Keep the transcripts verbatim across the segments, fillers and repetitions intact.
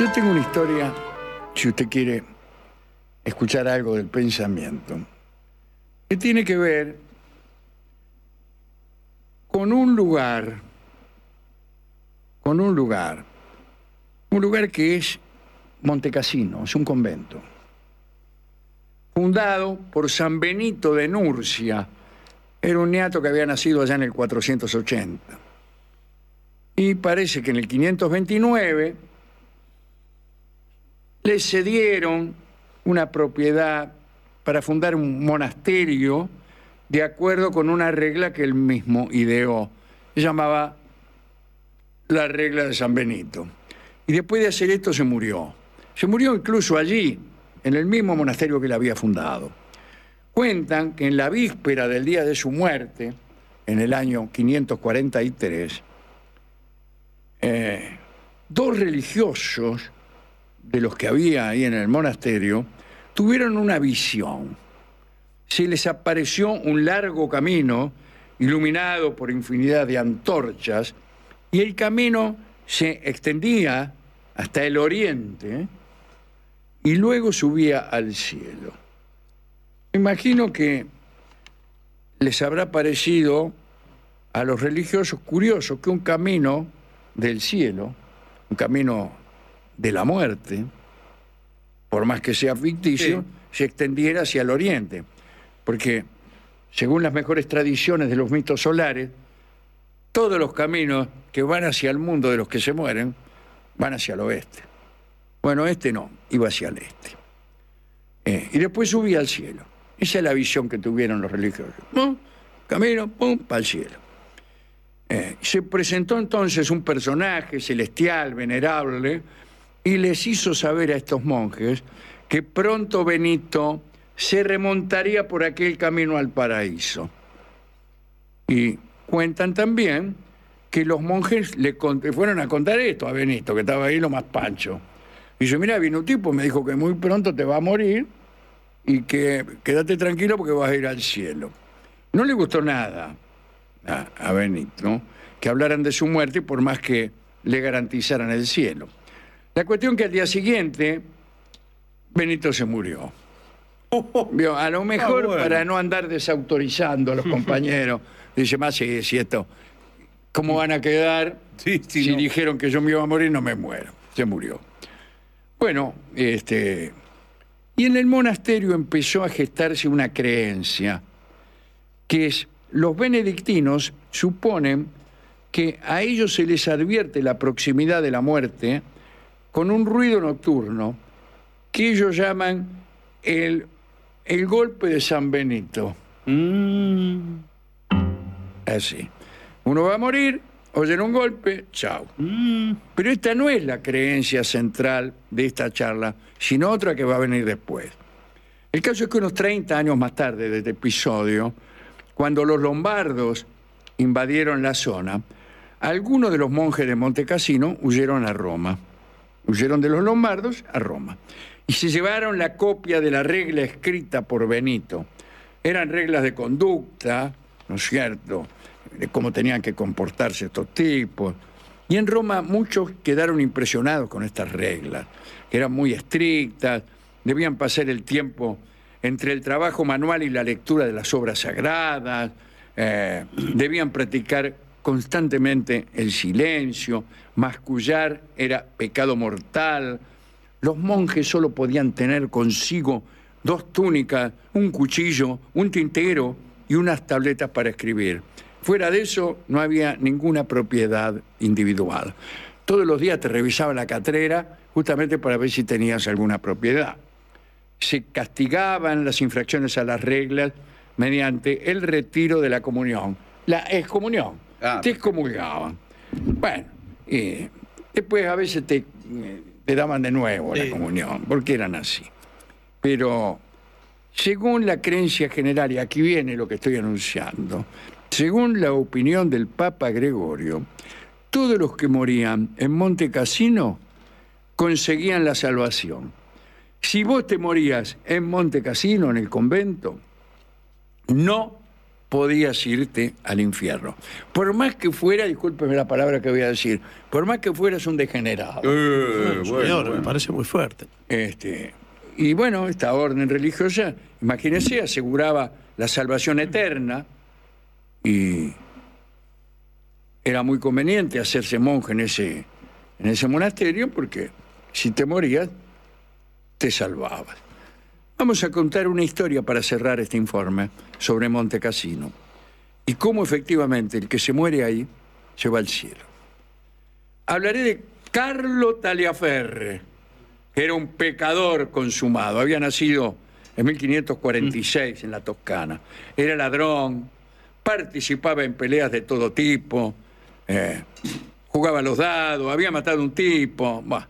Yo tengo una historia, si usted quiere escuchar algo del pensamiento, que tiene que ver con un lugar, con un lugar, un lugar que es Montecassino, es un convento, fundado por San Benito de Nurcia. Era un neato que había nacido allá en el cuatrocientos ochenta. Y parece que en el quinientos veintinueve le cedieron una propiedad para fundar un monasterio de acuerdo con una regla que él mismo ideó. Se llamaba la regla de San Benito. Y después de hacer esto se murió. Se murió incluso allí, en el mismo monasterio que él había fundado. Cuentan que en la víspera del día de su muerte, en el año quinientos cuarenta y tres, eh, dos religiosos de los que había ahí en el monasterio tuvieron una visión. Se les apareció un largo camino iluminado por infinidad de antorchas y el camino se extendía hasta el oriente y luego subía al cielo. Imagino que les habrá parecido a los religiosos curioso que un camino del cielo, un camino de la muerte, por más que sea ficticio, sí, se extendiera hacia el oriente. Porque, según las mejores tradiciones de los mitos solares, todos los caminos que van hacia el mundo de los que se mueren van hacia el oeste. Bueno, este no, iba hacia el este. Eh, y después subía al cielo. Esa es la visión que tuvieron los religiosos. ¿No? Camino, pum, para el cielo. Eh, se presentó entonces un personaje celestial, venerable, y les hizo saber a estos monjes que pronto Benito se remontaría por aquel camino al paraíso. Y cuentan también que los monjes le fueron a contar esto a Benito, que estaba ahí lo más pancho. Y dice, mira, vino un tipo, me dijo que muy pronto te va a morir y que quédate tranquilo porque vas a ir al cielo. No le gustó nada a, a Benito, ¿no?, que hablaran de su muerte por más que le garantizaran el cielo. La cuestión que al día siguiente Benito se murió. ¿Vio? A lo mejor ah, bueno. para no andar desautorizando a los compañeros. Dice, más si, si esto, ¿cómo van a quedar? Sí, sí, si no. dijeron que yo me iba a morir, no me muero. Se murió. Bueno, este, y en el monasterio empezó a gestarse una creencia, que es, los benedictinos suponen que a ellos se les advierte la proximidad de la muerte con un ruido nocturno que ellos llaman el, el golpe de San Benito. Mm. Así. Uno va a morir, oyen un golpe, chao. Mm. Pero esta no es la creencia central de esta charla, sino otra que va a venir después. El caso es que unos treinta años más tarde de este episodio, cuando los lombardos invadieron la zona, algunos de los monjes de Montecassino huyeron a Roma. Huyeron de los lombardos a Roma. Y se llevaron la copia de la regla escrita por Benito. Eran reglas de conducta, ¿no es cierto?, de cómo tenían que comportarse estos tipos. Y en Roma muchos quedaron impresionados con estas reglas, que eran muy estrictas, debían pasar el tiempo entre el trabajo manual y la lectura de las obras sagradas, eh, debían practicar constantemente el silencio, mascullar era pecado mortal, los monjes solo podían tener consigo dos túnicas, un cuchillo, un tintero y unas tabletas para escribir. Fuera de eso no había ninguna propiedad individual. Todos los días te revisaban la catrera justamente para ver si tenías alguna propiedad. Se castigaban las infracciones a las reglas mediante el retiro de la comunión, la excomunión. Ah, te excomulgaban. Bueno, y después a veces te, te daban de nuevo sí. la comunión, porque eran así. Pero según la creencia general, y aquí viene lo que estoy anunciando, según la opinión del Papa Gregorio, todos los que morían en Montecassino conseguían la salvación. Si vos te morías en Montecassino, en el convento, no podías irte al infierno. Por más que fuera, discúlpeme la palabra que voy a decir, por más que fueras un degenerado. Eh, No, bueno, señor, bueno. me parece muy fuerte. Este, y bueno, esta orden religiosa, imagínense, aseguraba la salvación eterna y era muy conveniente hacerse monje en ese, en ese monasterio porque si te morías, te salvabas. Vamos a contar una historia para cerrar este informe sobre Monte Cassino y cómo efectivamente el que se muere ahí se va al cielo. Hablaré de Carlo Taliaferre, que era un pecador consumado. Había nacido en mil quinientos cuarenta y seis en la Toscana. Era ladrón, participaba en peleas de todo tipo, eh, jugaba a los dados, había matado a un tipo. Bah.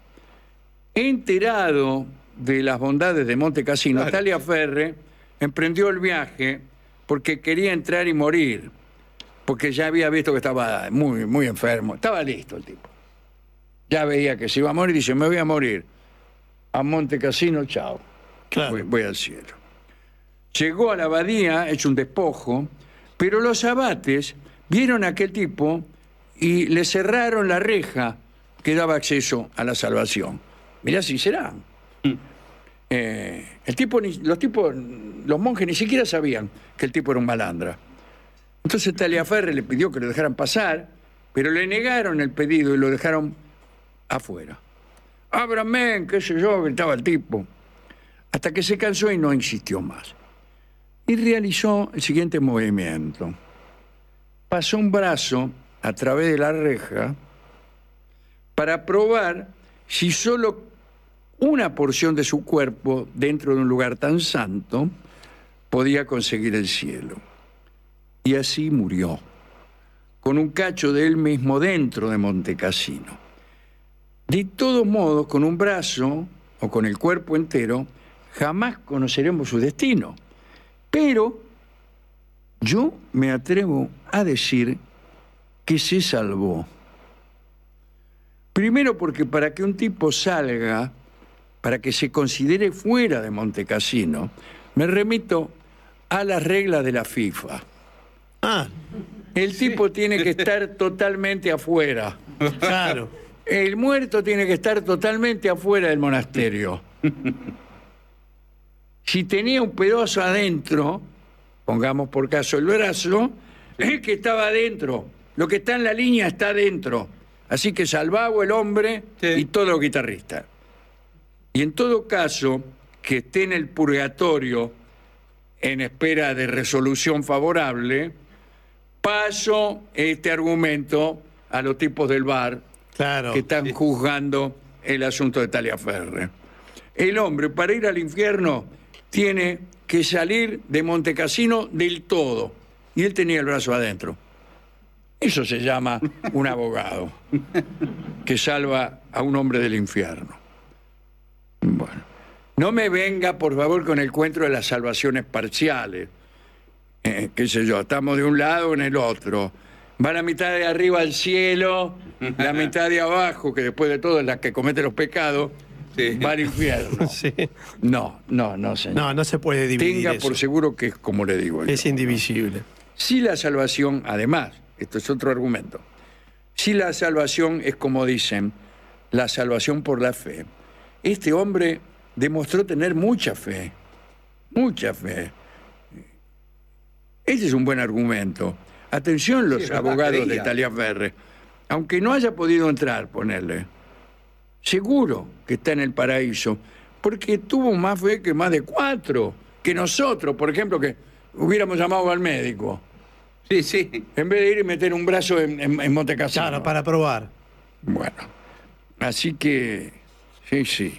Enterado de las bondades de Monte Cassino, claro, Taliaferre emprendió el viaje porque quería entrar y morir, porque ya había visto que estaba muy, muy enfermo. Estaba listo el tipo. Ya veía que se iba a morir y dice, me voy a morir. A Monte Cassino, chao. Claro. Voy, voy al cielo. Llegó a la abadía, hecho un despojo, pero los abates vieron a aquel tipo y le cerraron la reja que daba acceso a la salvación. Mirá si será. Eh, el tipo, ni, los tipos, los monjes ni siquiera sabían que el tipo era un malandra. Entonces Taliaferre le pidió que lo dejaran pasar, pero le negaron el pedido y lo dejaron afuera. Ábrame, qué sé yo, gritaba el tipo, hasta que se cansó y no insistió más. Y realizó el siguiente movimiento. Pasó un brazo a través de la reja para probar si solo una porción de su cuerpo dentro de un lugar tan santo podía conseguir el cielo. Y así murió, con un cacho de él mismo dentro de Monte Cassino. De todos modos, con un brazo o con el cuerpo entero, jamás conoceremos su destino. Pero yo me atrevo a decir que se salvó. Primero porque para que un tipo salga, para que se considere fuera de Monte Cassino, me remito a las reglas de la FIFA. Ah, El sí. tipo tiene que estar totalmente afuera. Claro. El muerto tiene que estar totalmente afuera del monasterio. Si tenía un pedazo adentro, pongamos por caso el brazo, es que estaba adentro. Lo que está en la línea está adentro. Así que salvado el hombre, sí, y todos los guitarristas. Y en todo caso, que esté en el purgatorio en espera de resolución favorable, paso este argumento a los tipos del bar, claro, que están, sí, juzgando el asunto de Taliaferre. El hombre, para ir al infierno, tiene que salir de Monte Cassino del todo. Y él tenía el brazo adentro. Eso se llama un abogado que salva a un hombre del infierno. Bueno, no me venga, por favor, con el cuento de las salvaciones parciales. Eh, qué sé yo, estamos de un lado o en el otro. Va la mitad de arriba al cielo, la mitad de abajo, que después de todo es la que comete los pecados, sí, va al infierno. Sí. No, no, no, señor. No, no se puede dividir. Tenga eso. por seguro que es como le digo. Es yo. indivisible. Si la salvación, además, esto es otro argumento, si la salvación es como dicen, la salvación por la fe, este hombre demostró tener mucha fe, mucha fe. Ese es un buen argumento. Atención los sí, abogados de Taliaferre, aunque no haya podido entrar, ponerle, seguro que está en el paraíso, porque tuvo más fe que más de cuatro, que nosotros, por ejemplo, que hubiéramos llamado al médico. Sí, sí. En vez de ir y meter un brazo en, en, en Monte Cassino. Claro, para probar. Bueno, así que, sí, sí.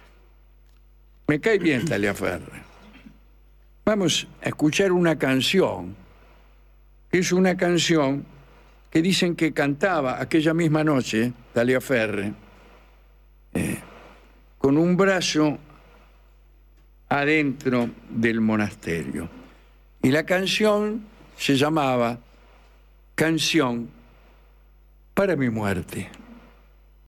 Me cae bien Taliaferre. Vamos a escuchar una canción, que es una canción que dicen que cantaba aquella misma noche Taliaferre, eh, con un brazo adentro del monasterio. Y la canción se llamaba Canción para mi muerte.